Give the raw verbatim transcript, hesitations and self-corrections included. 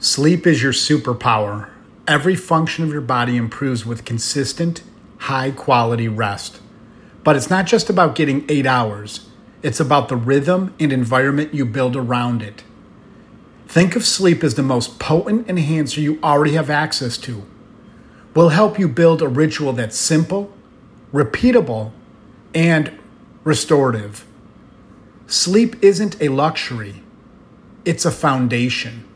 Sleep is your superpower. Every function of your body improves with consistent, high-quality rest. But it's not just about getting eight hours. It's about the rhythm and environment you build around it. Think of sleep as the most potent enhancer you already have access to. We'll help you build a ritual that's simple, repeatable, and restorative. Sleep isn't a luxury. It's a foundation.